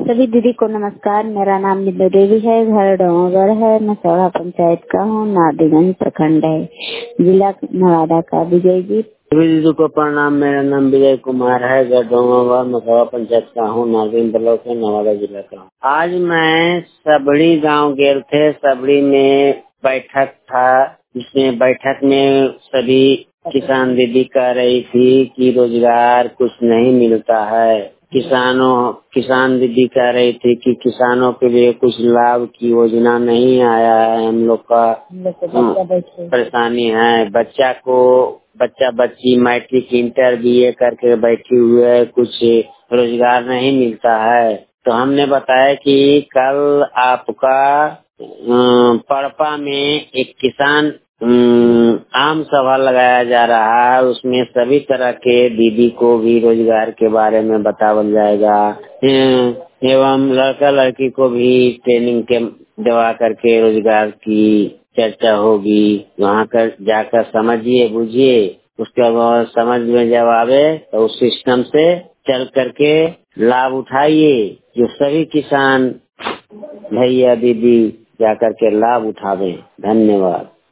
सभी दीदी को नमस्कार। मेरा नाम नीलू देवी है, घर डोंगर है, मसौड़ा पंचायत का हूँ, नादिगंज प्रखंड है, जिला नवादा का। विजय जी सभी दीदी को प्रणाम। मेरा नाम विजय कुमार है, घर डोंगर मसौड़ा पंचायत का हूँ, नादिगंज ब्लॉक है, नवादा जिला का हूँ। आज मैं सबड़ी गांव गए थे। सबड़ी में बैठक था, जिसमें बैठक में सभी किसान दीदी कह रही थी कि रोजगार कुछ नहीं मिलता है। किसान दीदी कह रही थी कि किसानों के लिए कुछ लाभ की योजना नहीं आया है। हम लोग का परेशानी है। बच्चा बच्ची मैट्रिक इंटर BA करके बैठी हुए है, कुछ रोजगार नहीं मिलता है। तो हमने बताया कि कल आपका पड़पा में एक किसान आम सभा लगाया जा रहा है। उसमें सभी तरह के दीदी को भी रोजगार के बारे में बतावल जाएगा, एवं लड़का लड़की को भी ट्रेनिंग के दवा करके रोजगार की चर्चा होगी। वहाँ कर जाकर समझिए, बुझिए, उसके बाद समझ में जब आवे तो उस सिस्टम से चल करके लाभ उठाइए। जो सभी किसान भैया दीदी जाकर के लाभ उठावे। धन्यवाद।